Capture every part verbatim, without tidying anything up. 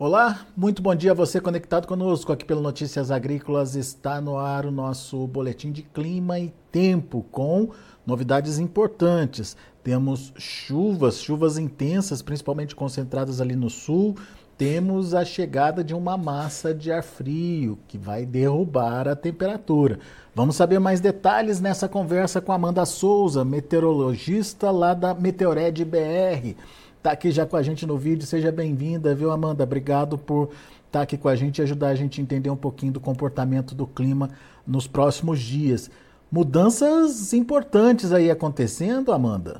Olá, muito bom dia a você conectado conosco aqui pelo Notícias Agrícolas. Está no ar o nosso boletim de clima e tempo com novidades importantes. Temos chuvas, chuvas intensas, principalmente concentradas ali no sul. Temos a chegada de uma massa de ar frio que vai derrubar a temperatura. Vamos saber mais detalhes nessa conversa com Amanda Souza, meteorologista lá da Meteored B R. Está aqui já com a gente no vídeo, seja bem-vinda, viu, Amanda? Obrigado por estar aqui com a gente e ajudar a gente a entender um pouquinho do comportamento do clima nos próximos dias. Mudanças importantes aí acontecendo, Amanda?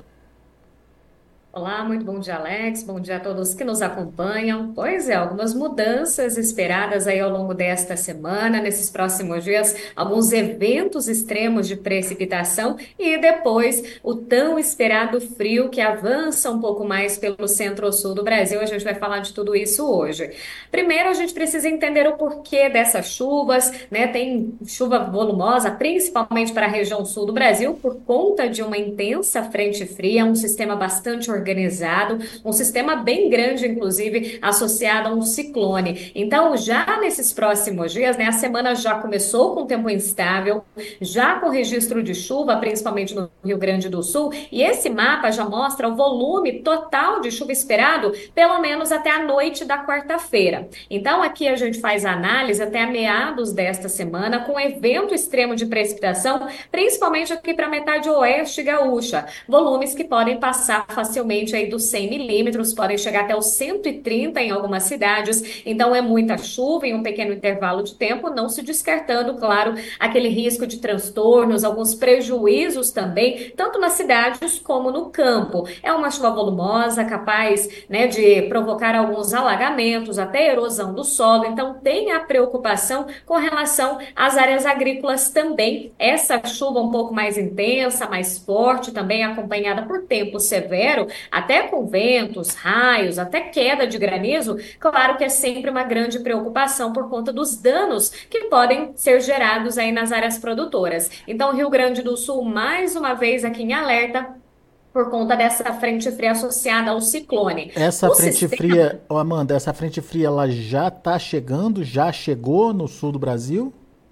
Olá, muito bom dia, Alex. Bom dia a todos que nos acompanham. Pois é, algumas mudanças esperadas aí ao longo desta semana, nesses próximos dias, alguns eventos extremos de precipitação e depois o tão esperado frio que avança um pouco mais pelo centro-sul do Brasil. A gente vai falar de tudo isso hoje. Primeiro, a gente precisa entender o porquê dessas chuvas, né? Tem chuva volumosa, principalmente para a região sul do Brasil, por conta de uma intensa frente fria, um sistema bastante organizado organizado, um sistema bem grande, inclusive, associado a um ciclone. Então, já nesses próximos dias, né, a semana já começou com tempo instável, já com registro de chuva, principalmente no Rio Grande do Sul, e esse mapa já mostra o volume total de chuva esperado, pelo menos até a noite da quarta-feira. Então, aqui a gente faz a análise até a meados desta semana, com evento extremo de precipitação, principalmente aqui para a metade oeste gaúcha, volumes que podem passar facilmente aí dos cem milímetros, podem chegar até os cento e trinta em algumas cidades, então é muita chuva em um pequeno intervalo de tempo, não se descartando, claro, aquele risco de transtornos, alguns prejuízos também, tanto nas cidades como no campo. É uma chuva volumosa, capaz, né, de provocar alguns alagamentos, até erosão do solo, então tem a preocupação com relação às áreas agrícolas também. Essa chuva um pouco mais intensa, mais forte, também acompanhada por tempo severo, até com ventos, raios, até queda de granizo, claro que é sempre uma grande preocupação por conta dos danos que podem ser gerados aí nas áreas produtoras. Então, Rio Grande do Sul, mais uma vez aqui em alerta, por conta dessa frente fria associada ao ciclone. Essa O frente sistema fria, ô Amanda, essa frente fria ela já está chegando, já chegou no sul do Brasil?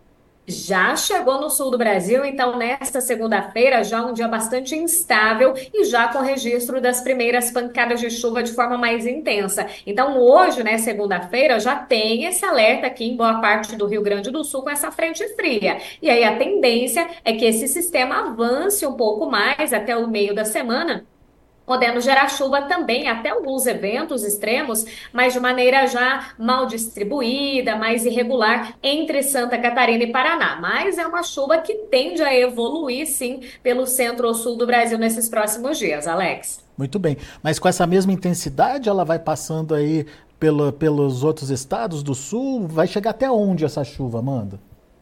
já chegou no sul do Brasil, então nesta segunda-feira já um dia bastante instável e já com registro das primeiras pancadas de chuva de forma mais intensa. Então hoje, né, segunda-feira, já tem esse alerta aqui em boa parte do Rio Grande do Sul com essa frente fria. E aí a tendência é que esse sistema avance um pouco mais até o meio da semana, podendo gerar chuva também, até alguns eventos extremos, mas de maneira já mal distribuída, mais irregular entre Santa Catarina e Paraná. Mas é uma chuva que tende a evoluir, sim, pelo centro ou sul do Brasil nesses próximos dias, Alex. Muito bem. Mas com essa mesma intensidade ela vai passando aí pelo, pelos outros estados do sul? Vai chegar até onde essa chuva, Amanda?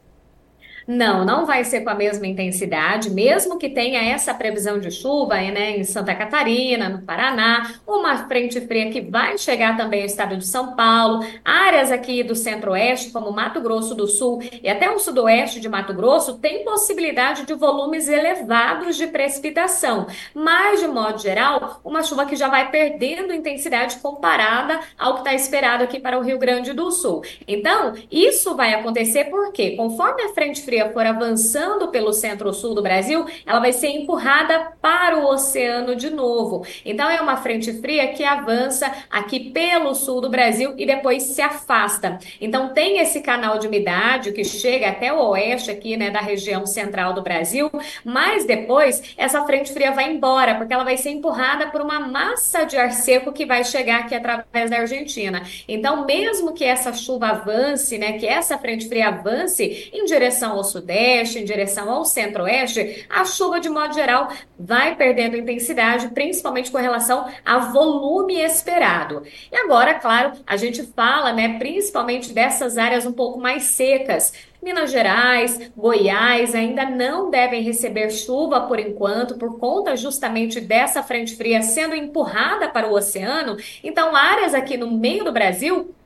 Não, não vai ser com a mesma intensidade, mesmo que tenha essa previsão de chuva, né, em Santa Catarina, no Paraná, uma frente fria que vai chegar também ao estado de São Paulo, áreas aqui do centro-oeste, como Mato Grosso do Sul e até o sudoeste de Mato Grosso, tem possibilidade de volumes elevados de precipitação, mas, de modo geral, uma chuva que já vai perdendo intensidade comparada ao que está esperado aqui para o Rio Grande do Sul. Então, isso vai acontecer porque, conforme a frente fria for avançando pelo centro-sul do Brasil, ela vai ser empurrada para o oceano de novo. Então, é uma frente fria que avança aqui pelo sul do Brasil e depois se afasta. Então, tem esse canal de umidade que chega até o oeste aqui, né, da região central do Brasil, mas depois essa frente fria vai embora, porque ela vai ser empurrada por uma massa de ar seco que vai chegar aqui através da Argentina. Então, mesmo que essa chuva avance, né, que essa frente fria avance em direção ao sudeste, em direção ao centro-oeste, a chuva, de modo geral, vai perdendo intensidade, principalmente com relação a volume esperado. E agora, claro, a gente fala, né, principalmente dessas áreas um pouco mais secas. Minas Gerais, Goiás ainda não devem receber chuva por enquanto, por conta justamente dessa frente fria sendo empurrada para o oceano. Então, áreas aqui no meio do Brasil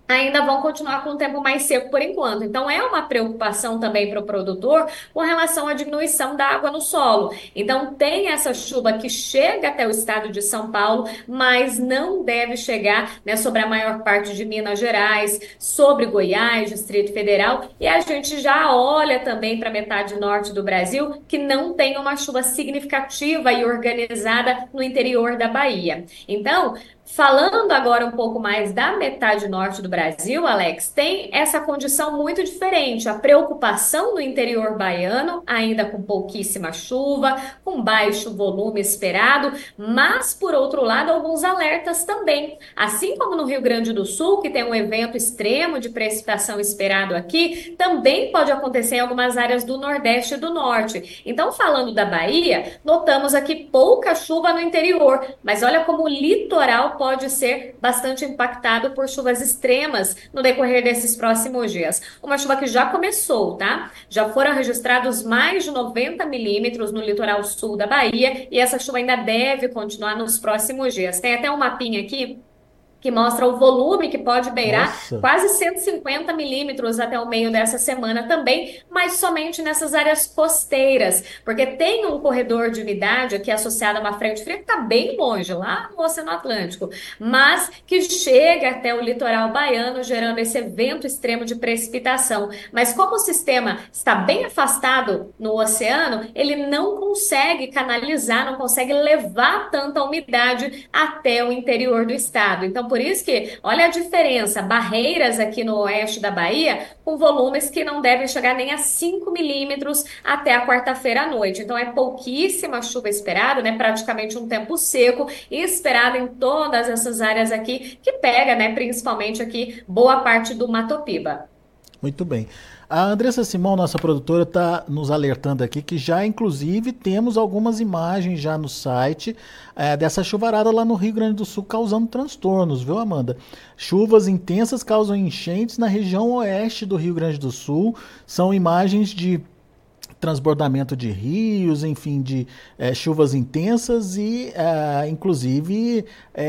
ainda vão continuar com o tempo mais seco por enquanto. Então, é uma preocupação também para o produtor com relação à diminuição da água no solo. Então, tem essa chuva que chega até o estado de São Paulo, mas não deve chegar, né, sobre a maior parte de Minas Gerais, sobre Goiás, Distrito Federal. E a gente já olha também para a metade norte do Brasil, que não tem uma chuva significativa e organizada no interior da Bahia. Então, falando agora um pouco mais da metade norte do Brasil, Alex, tem essa condição muito diferente. A preocupação no interior baiano, ainda com pouquíssima chuva, com baixo volume esperado, mas, por outro lado, alguns alertas também. Assim como no Rio Grande do Sul, que tem um evento extremo de precipitação esperado aqui, também pode acontecer em algumas áreas do Nordeste e do Norte. Então, falando da Bahia, notamos aqui pouca chuva no interior, mas olha como o litoral pode ser bastante impactado por chuvas extremas no decorrer desses próximos dias. Uma chuva que já começou, tá? Já foram registrados mais de noventa milímetros no litoral sul da Bahia e essa chuva ainda deve continuar nos próximos dias. Tem até um mapinha aqui que mostra o volume que pode beirar Nossa, quase cento e cinquenta milímetros até o meio dessa semana também, mas somente nessas áreas costeiras, porque tem um corredor de umidade aqui associado a uma frente fria que está bem longe, lá no Oceano Atlântico, mas que chega até o litoral baiano, gerando esse evento extremo de precipitação. Mas como o sistema está bem afastado no oceano, ele não consegue canalizar, não consegue levar tanta umidade até o interior do estado. Então, por isso que, olha a diferença, Barreiras aqui no oeste da Bahia, com volumes que não devem chegar nem a cinco milímetros até a quarta-feira à noite. Então, é pouquíssima chuva esperada, né? Praticamente um tempo seco e esperado em todas essas áreas aqui, que pega, né? Principalmente aqui, boa parte do Mato Piba. muito bem. A Andressa Simão, nossa produtora, está nos alertando aqui que já, inclusive, temos algumas imagens já no site é, dessa chuvarada lá no Rio Grande do Sul causando transtornos, viu, Amanda? Chuvas intensas causam enchentes na região oeste do Rio Grande do Sul. São imagens de transbordamento de rios, enfim, de é, chuvas intensas e, é, inclusive,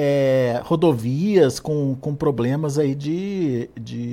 é, rodovias com, com problemas aí de,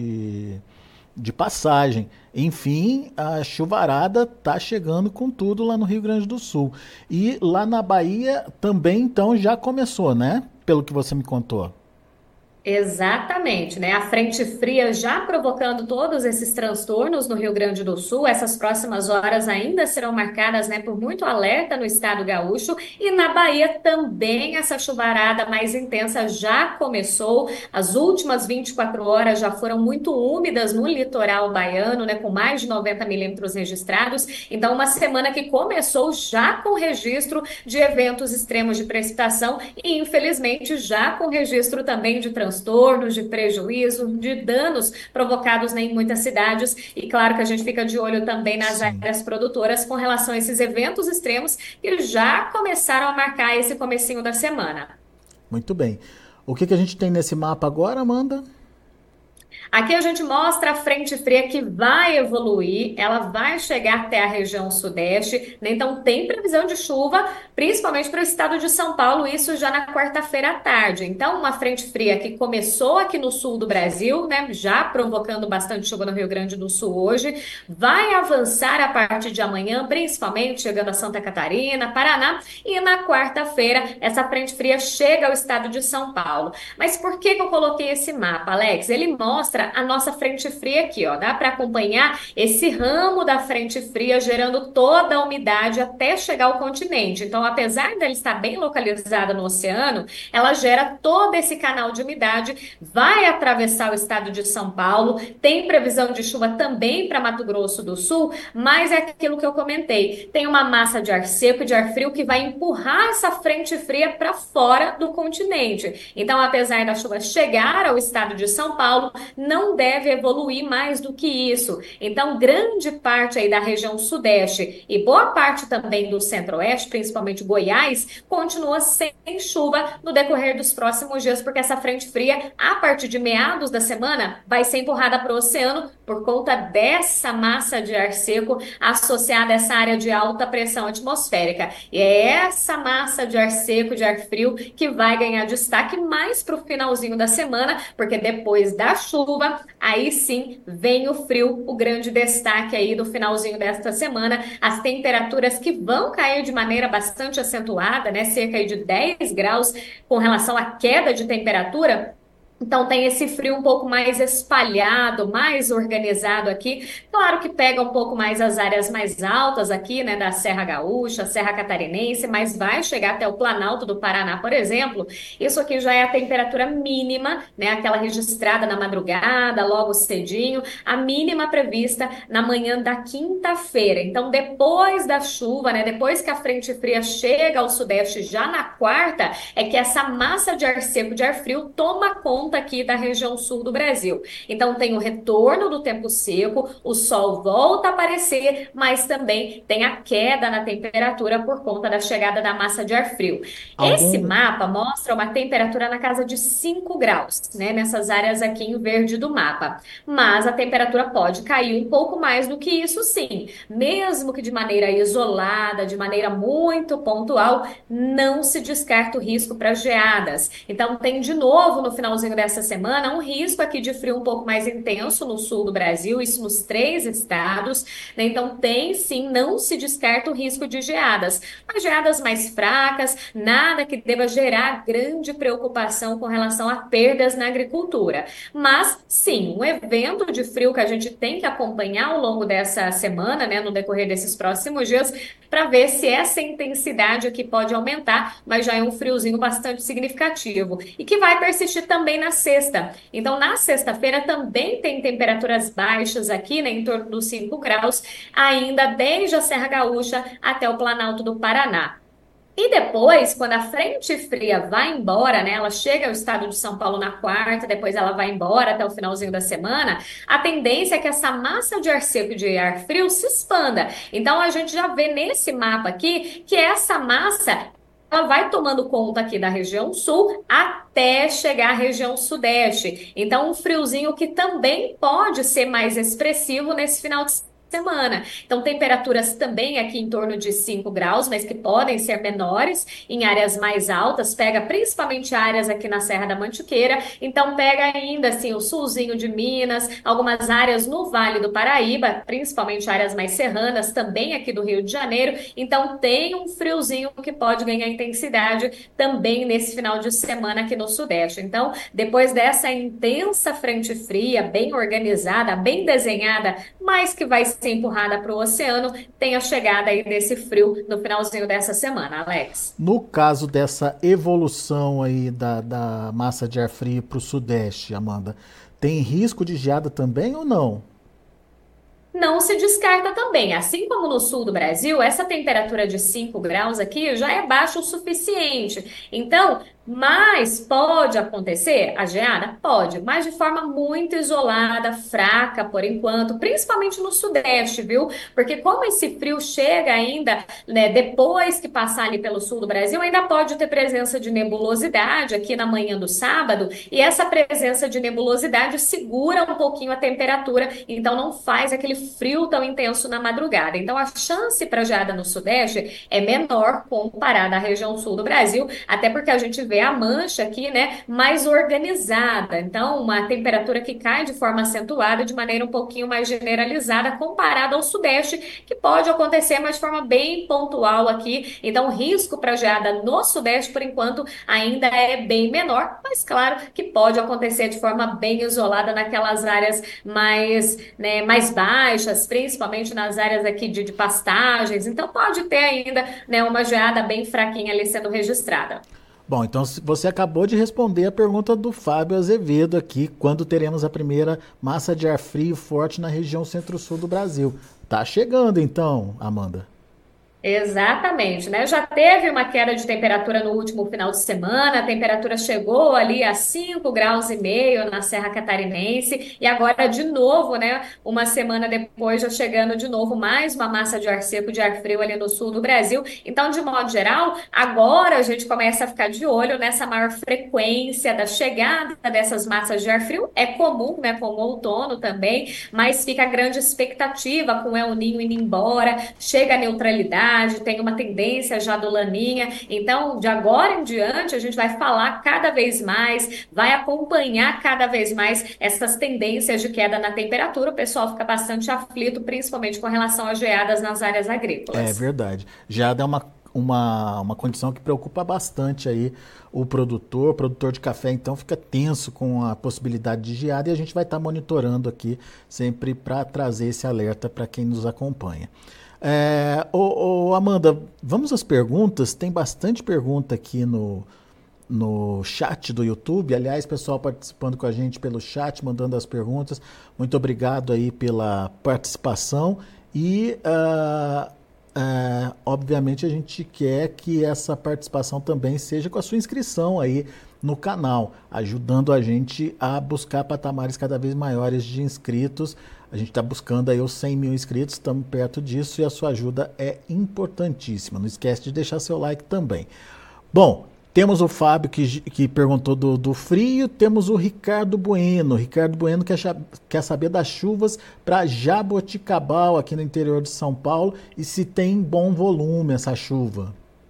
de de passagem. Enfim, a chuvarada tá chegando com tudo lá no Rio Grande do Sul. E lá na Bahia também, então, já começou, né? Pelo que você me contou. Exatamente, né? A frente fria já provocando todos esses transtornos no Rio Grande do Sul. Essas próximas horas ainda serão marcadas, né, por muito alerta no estado gaúcho e na Bahia também essa chuvarada mais intensa já começou. As últimas vinte e quatro horas já foram muito úmidas no litoral baiano, né, com mais de noventa milímetros registrados. Então, uma semana que começou já com registro de eventos extremos de precipitação e, infelizmente, já com registro também de transtornos transtornos, de prejuízo, de danos provocados, né, em muitas cidades. E claro que a gente fica de olho também nas Sim. áreas produtoras com relação a esses eventos extremos que já começaram a marcar esse comecinho da semana. Muito bem. O que, que a gente tem nesse mapa agora, Amanda? Aqui a gente mostra a frente fria que vai evoluir, ela vai chegar até a região sudeste, né? Então tem previsão de chuva, principalmente para o estado de São Paulo, isso já na quarta-feira à tarde. Então, uma frente fria que começou aqui no sul do Brasil, né? Já provocando bastante chuva no Rio Grande do Sul hoje, vai avançar a partir de amanhã, principalmente chegando a Santa Catarina, Paraná, e na quarta-feira essa frente fria chega ao estado de São Paulo. Mas por que que eu coloquei esse mapa, Alex? Ele mostra a nossa frente fria aqui, ó. Dá para acompanhar esse ramo da frente fria gerando toda a umidade até chegar ao continente. Então, apesar dela estar bem localizada no oceano, ela gera todo esse canal de umidade, vai atravessar o estado de São Paulo, tem previsão de chuva também para Mato Grosso do Sul, mas é aquilo que eu comentei. Tem uma massa de ar seco e de ar frio que vai empurrar essa frente fria para fora do continente. Então, apesar da chuva chegar ao estado de São Paulo, não deve evoluir mais do que isso. Então, grande parte aí da região sudeste e boa parte também do centro-oeste, principalmente Goiás, continua sem chuva no decorrer dos próximos dias, porque essa frente fria, a partir de meados da semana, vai ser empurrada para o oceano por conta dessa massa de ar seco associada a essa área de alta pressão atmosférica. E é essa massa de ar seco, de ar frio, que vai ganhar destaque mais para o finalzinho da semana, porque depois da chuva, aí sim vem o frio, o grande destaque aí do finalzinho desta semana, as temperaturas que vão cair de maneira bastante acentuada, né, cerca aí de dez graus com relação à queda de temperatura. Então tem esse frio um pouco mais espalhado, mais organizado aqui. Claro que pega um pouco mais as áreas mais altas aqui, né, da Serra Gaúcha, Serra Catarinense, mas vai chegar até o Planalto do Paraná, por exemplo. Isso aqui já é a temperatura mínima, né, aquela registrada na madrugada, logo cedinho, a mínima prevista na manhã da quinta-feira. Então depois da chuva, né, depois que a frente fria chega ao sudeste já na quarta, é que essa massa de ar seco, de ar frio, toma conta aqui da região sul do Brasil. Então tem o retorno do tempo seco, o sol volta a aparecer, mas também tem a queda na temperatura por conta da chegada da massa de ar frio. Esse Algum, mapa mostra uma temperatura na casa de cinco graus, né, nessas áreas aqui em verde do mapa. Mas a temperatura pode cair um pouco mais do que isso, sim. Mesmo que de maneira isolada, de maneira muito pontual, não se descarta o risco para geadas. Então tem de novo no finalzinho dessa semana um risco aqui de frio um pouco mais intenso no sul do Brasil, isso nos três estados, né? Então tem sim, não se descarta o risco de geadas, mas geadas mais fracas, nada que deva gerar grande preocupação com relação a perdas na agricultura. Mas sim, um evento de frio que a gente tem que acompanhar ao longo dessa semana, né, no decorrer desses próximos dias, para ver se essa intensidade aqui pode aumentar, mas já é um friozinho bastante significativo e que vai persistir também na sexta. Então, na sexta-feira também tem temperaturas baixas aqui, né, em torno dos cinco graus, ainda desde a Serra Gaúcha até o Planalto do Paraná. E depois, quando a frente fria vai embora, né, ela chega ao estado de São Paulo na quarta, depois ela vai embora até o finalzinho da semana, a tendência é que essa massa de ar seco e de ar frio se expanda. Então a gente já vê nesse mapa aqui que essa massa ela vai tomando conta aqui da região sul até chegar à região sudeste. Então um friozinho que também pode ser mais expressivo nesse final de semana. Então, temperaturas também aqui em torno de cinco graus, mas que podem ser menores em áreas mais altas, pega principalmente áreas aqui na Serra da Mantiqueira, então pega ainda assim o sulzinho de Minas, algumas áreas no Vale do Paraíba, principalmente áreas mais serranas, também aqui do Rio de Janeiro, então tem um friozinho que pode ganhar intensidade também nesse final de semana aqui no Sudeste. Então, depois dessa intensa frente fria, bem organizada, bem desenhada, mas que vai ser empurrada para o oceano, tem a chegada aí desse frio no finalzinho dessa semana, Alex. no caso dessa evolução aí da, da massa de ar frio para o sudeste, Amanda, tem risco de geada também ou não? Não se descarta também, assim como no sul do Brasil, essa temperatura de cinco graus aqui já é baixa o suficiente. Então, mas pode acontecer a geada? Pode, mas de forma muito isolada, fraca por enquanto, principalmente no sudeste, viu? Porque como esse frio chega ainda, né, depois que passar ali pelo sul do Brasil, ainda pode ter presença de nebulosidade aqui na manhã do sábado, e essa presença de nebulosidade segura um pouquinho a temperatura, então não faz aquele frio tão intenso na madrugada. Então a chance para geada no sudeste é menor comparada à região sul do Brasil, até porque a gente vê a mancha aqui, né, mais organizada. Então, uma temperatura que cai de forma acentuada, de maneira um pouquinho mais generalizada, comparada ao sudeste, que pode acontecer, mas de forma bem pontual aqui. Então, o risco para geada no sudeste, por enquanto, ainda é bem menor, mas claro que pode acontecer de forma bem isolada naquelas áreas mais, né, mais baixas, principalmente nas áreas aqui de, de pastagens. Então, pode ter ainda, né, uma geada bem fraquinha ali sendo registrada. Bom, então você acabou de responder a pergunta do Fábio Azevedo aqui, quando teremos a primeira massa de ar frio forte na região centro-sul do Brasil. Tá chegando então, Amanda. Exatamente, né? Já teve uma queda de temperatura no último final de semana, a temperatura chegou ali a cinco graus e meio na Serra Catarinense, e agora de novo, né? Uma semana depois, já chegando de novo mais uma massa de ar seco, de ar frio ali no sul do Brasil. Então, de modo geral, agora a gente começa a ficar de olho nessa maior frequência da chegada dessas massas de ar frio. É comum, né? Com o outono também, mas fica a grande expectativa com o El Niño indo embora, chega a neutralidade, tem uma tendência já do Laninha. Então, de agora em diante, a gente vai falar cada vez mais, vai acompanhar cada vez mais essas tendências de queda na temperatura. O pessoal fica bastante aflito, principalmente com relação às geadas nas áreas É agrícolas. verdade. Já é uma, uma, uma condição que preocupa bastante aí o produtor, o produtor de café, então fica tenso com a possibilidade de geada e a gente vai estar monitorando aqui sempre para trazer esse alerta para quem nos acompanha. É, ô, ô, Amanda, vamos às perguntas. Tem bastante pergunta aqui no, no chat do YouTube. Aliás, pessoal participando com a gente pelo chat, mandando as perguntas. Muito obrigado aí pela participação. E, uh, uh, obviamente, a gente quer que essa participação também seja com a sua inscrição aí no canal, ajudando a gente a buscar patamares cada vez maiores de inscritos. A gente está buscando aí os cem mil inscritos, estamos perto disso e a sua ajuda é importantíssima. Não esquece de deixar seu like também. Bom, temos o Fábio que, que perguntou do, do frio, temos o Ricardo Bueno. Ricardo Bueno quer, quer saber das chuvas para Jaboticabal, aqui no interior de São Paulo, e se tem bom volume essa chuva.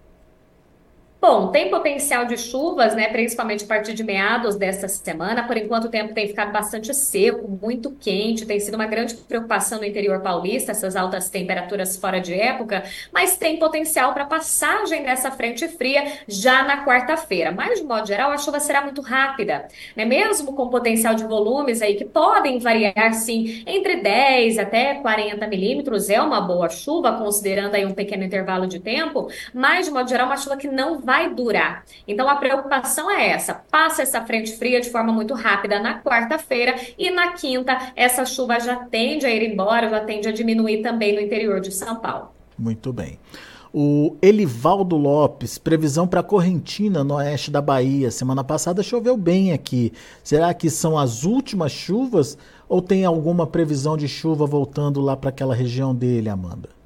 Bom, tem potencial de chuvas, né? Principalmente a partir de meados desta semana. Por enquanto, o tempo tem ficado bastante seco, muito quente. Tem sido uma grande preocupação no interior paulista, essas altas temperaturas fora de época. Mas tem potencial para passagem dessa frente fria já na quarta-feira. Mas, de modo geral, a chuva será muito rápida, né? Mesmo com potencial de volumes aí que podem variar, sim, entre dez até quarenta milímetros. É uma boa chuva, considerando aí um pequeno intervalo de tempo. Mas, de modo geral, uma chuva que não vai durar. Então, a preocupação é essa. Passa essa frente fria de forma muito rápida na quarta-feira e na quinta essa chuva já tende a ir embora, já tende a diminuir também no interior de São Paulo. Muito bem. O Elivaldo Lopes, previsão para Correntina, no oeste da Bahia. Semana passada choveu bem aqui. Será que são as últimas chuvas ou tem alguma previsão de chuva voltando lá para aquela região dele, Amanda?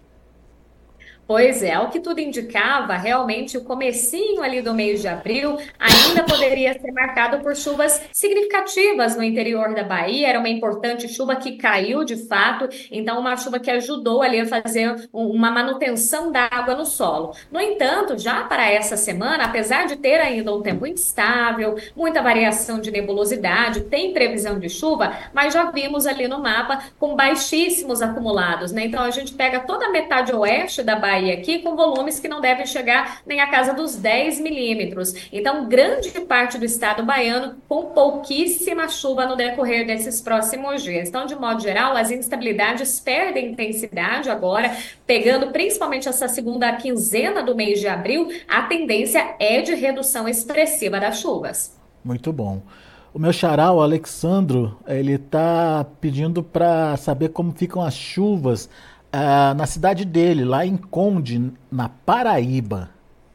Pois é, ao que tudo indicava, realmente o comecinho ali do mês de abril ainda poderia ser marcado por chuvas significativas no interior da Bahia. Era uma importante chuva que caiu de fato, então uma chuva que ajudou ali a fazer uma manutenção da água no solo. No entanto, já para essa semana, apesar de ter ainda um tempo instável, muita variação de nebulosidade, tem previsão de chuva, mas já vimos ali no mapa com baixíssimos acumulados, né? Então a gente pega toda a metade oeste da Bahia aqui com volumes que não devem chegar nem a casa dos dez milímetros. Então, grande parte do estado baiano com pouquíssima chuva no decorrer desses próximos dias. Então, de modo geral, as instabilidades perdem intensidade agora, pegando principalmente essa segunda quinzena do mês de abril, a tendência é de redução expressiva das chuvas. Muito bom. O meu xará, o Alexandro, ele está pedindo para saber como ficam as chuvas ah, na cidade dele, lá em Conde, na Paraíba.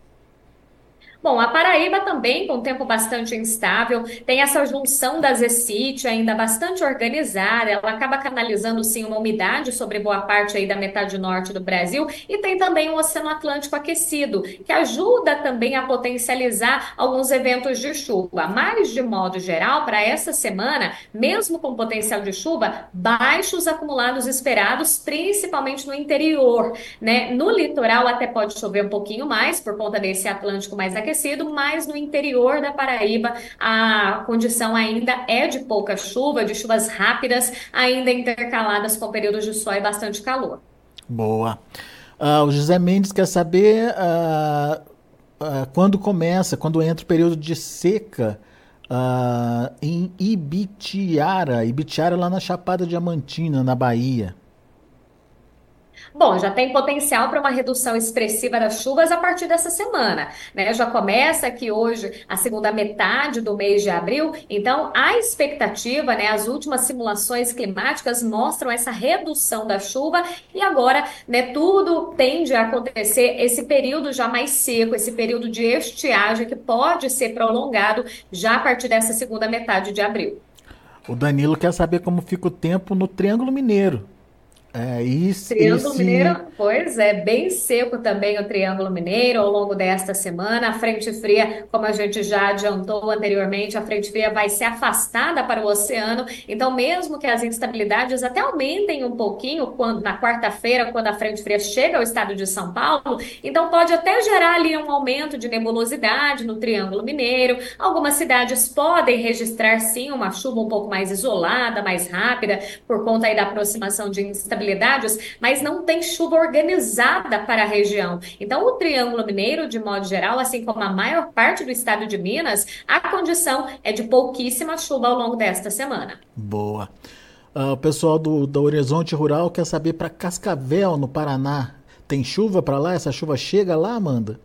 Bom, a Paraíba também, com tempo bastante instável, tem essa junção da zecite ainda bastante organizada, ela acaba canalizando sim uma umidade sobre boa parte aí da metade norte do Brasil e tem também o Oceano Atlântico aquecido, que ajuda também a potencializar alguns eventos de chuva. Mas, de modo geral, para essa semana, mesmo com potencial de chuva, baixos acumulados esperados, principalmente no interior, né? No litoral até pode chover um pouquinho mais por conta desse Atlântico mais aquecido, mas no interior da Paraíba a condição ainda é de pouca chuva, de chuvas rápidas, ainda intercaladas com períodos de sol e bastante calor. Boa. Ah, o José Mendes quer saber ah, ah, quando começa, quando entra o período de seca ah, em Ibitiara, Ibitiara lá na Chapada Diamantina, na Bahia. Bom, já tem potencial para uma redução expressiva das chuvas a partir dessa semana, né? Já começa aqui hoje a segunda metade do mês de abril, então a expectativa, né? As últimas simulações climáticas mostram essa redução da chuva e agora, né? Tudo tende a acontecer esse período já mais seco, esse período de estiagem que pode ser prolongado já a partir dessa segunda metade de abril. O Danilo quer saber como fica o tempo no Triângulo Mineiro. É, e, e Triângulo se Mineiro, pois é, bem seco também o Triângulo Mineiro ao longo desta semana. A frente fria, como a gente já adiantou anteriormente, a frente fria vai ser afastada para o oceano. Então, mesmo que as instabilidades até aumentem um pouquinho quando, na quarta-feira, quando a frente fria chega ao estado de São Paulo, então pode até gerar ali um aumento de nebulosidade no Triângulo Mineiro. Algumas cidades podem registrar sim uma chuva um pouco mais isolada, mais rápida, por conta aí da aproximação de instabilidades, mas não tem chuva organizada para a região. Então, o Triângulo Mineiro, de modo geral, assim como a maior parte do estado de Minas, a condição é de pouquíssima chuva ao longo desta semana. boa. Ah, o pessoal do, do Horizonte Rural quer saber para Cascavel, no Paraná. Tem chuva para lá? Essa chuva chega lá, Amanda?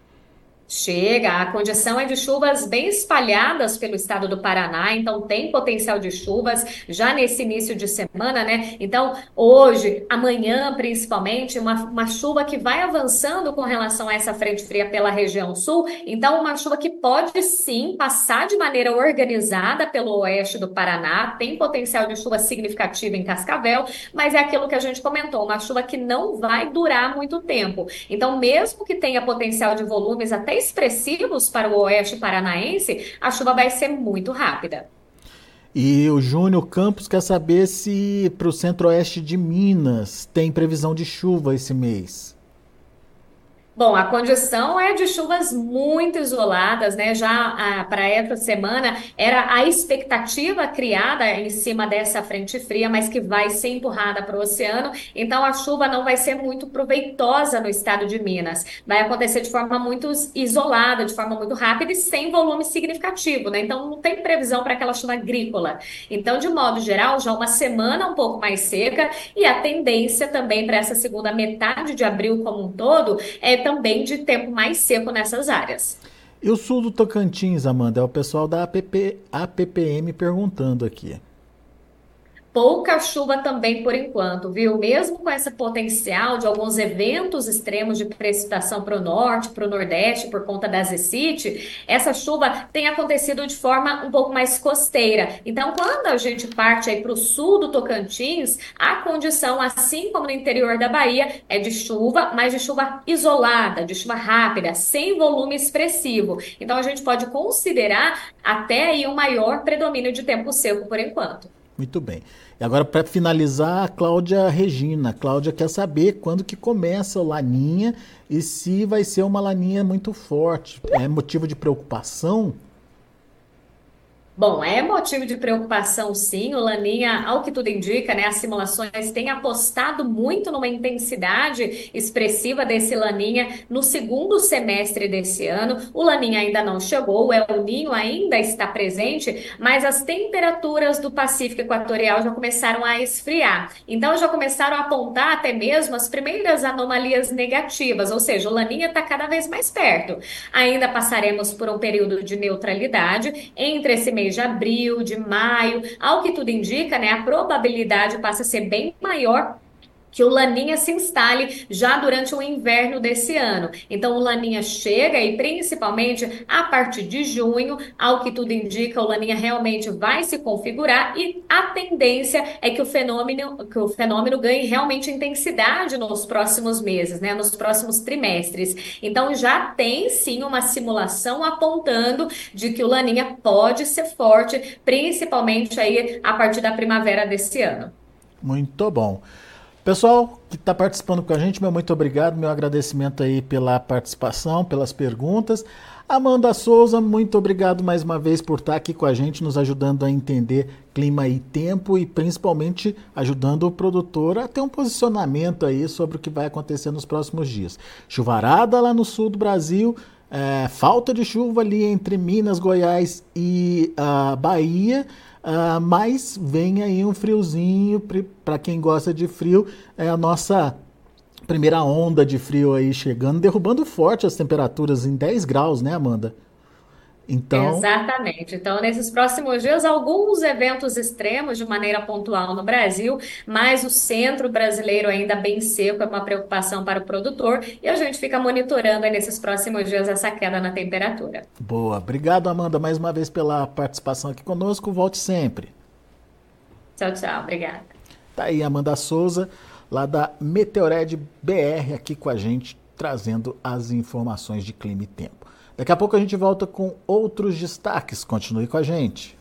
Chega, a condição é de chuvas bem espalhadas pelo estado do Paraná, então tem potencial de chuvas já nesse início de semana, né? Então, hoje, amanhã principalmente, uma, uma chuva que vai avançando com relação a essa frente fria pela região sul, então uma chuva que pode sim passar de maneira organizada pelo oeste do Paraná, tem potencial de chuva significativo em Cascavel, mas é aquilo que a gente comentou, uma chuva que não vai durar muito tempo. Então, mesmo que tenha potencial de volumes até expressivos para o oeste paranaense, a chuva vai ser muito rápida. E o Júnior Campos quer saber se para o centro-oeste de Minas tem previsão de chuva esse mês. Bom, a condição é de chuvas muito isoladas, né? Já para essa semana era a expectativa criada em cima dessa frente fria, mas que vai ser empurrada para o oceano. Então a chuva não vai ser muito proveitosa no estado de Minas. Vai acontecer de forma muito isolada, de forma muito rápida e sem volume significativo, né? Então não tem previsão para aquela chuva agrícola. Então, de modo geral, já uma semana um pouco mais seca e a tendência também para essa segunda metade de abril como um todo é também de tempo mais seco nessas áreas. E o sul do Tocantins, Amanda, é o pessoal da A P P, A P P M perguntando aqui. Pouca chuva também por enquanto, viu? Mesmo com esse potencial de alguns eventos extremos de precipitação para o norte, para o nordeste, por conta da zecite, essa chuva tem acontecido de forma um pouco mais costeira. Então, quando a gente parte aí para o sul do Tocantins, a condição, assim como no interior da Bahia, é de chuva, mas de chuva isolada, de chuva rápida, sem volume expressivo. Então, a gente pode considerar até aí um maior predomínio de tempo seco por enquanto. Muito bem. E agora, para finalizar, a Cláudia Regina. A Cláudia quer saber quando que começa o Laninha e se vai ser uma Laninha muito forte. É motivo de preocupação? Bom, é motivo de preocupação, sim. O Laninha, ao que tudo indica, né, as simulações têm apostado muito numa intensidade expressiva desse Laninha no segundo semestre desse ano. O Laninha ainda não chegou, o El Ninho ainda está presente, mas as temperaturas do Pacífico Equatorial já começaram a esfriar. Então, já começaram a apontar até mesmo as primeiras anomalias negativas, ou seja, o Laninha está cada vez mais perto. Ainda passaremos por um período de neutralidade entre esse mês de abril, de maio, ao que tudo indica, né, a probabilidade passa a ser bem maior que o Laninha se instale já durante o inverno desse ano. Então, o Laninha chega e, principalmente, a partir de junho, ao que tudo indica, o Laninha realmente vai se configurar e a tendência é que o fenômeno, que o fenômeno ganhe realmente intensidade nos próximos meses, né, nos próximos trimestres. Então, já tem, sim, uma simulação apontando de que o Laninha pode ser forte, principalmente aí a partir da primavera desse ano. Muito bom. Pessoal que está participando com a gente, meu muito obrigado, meu agradecimento aí pela participação, pelas perguntas. Amanda Souza, muito obrigado mais uma vez por estar aqui com a gente, nos ajudando a entender clima e tempo e principalmente ajudando o produtor a ter um posicionamento aí sobre o que vai acontecer nos próximos dias. Chuvarada lá no sul do Brasil, é, falta de chuva ali entre Minas, Goiás e a Bahia. Uh, mas vem aí um friozinho, para quem gosta de frio, é a nossa Primeira onda de frio aí chegando, derrubando forte as temperaturas em dez graus, né, Amanda? Então, Exatamente. Então, nesses próximos dias, alguns eventos extremos de maneira pontual no Brasil, mas o centro brasileiro ainda bem seco é uma preocupação para o produtor e a gente fica monitorando aí nesses próximos dias essa queda na temperatura. boa. Obrigado, Amanda, mais uma vez pela participação aqui conosco. Volte sempre. Tchau, tchau. Obrigada. Tá aí Amanda Souza, lá da Meteored B R, aqui com a gente, trazendo as informações de clima e tempo. Daqui a pouco a gente volta com outros destaques. Continue com a gente.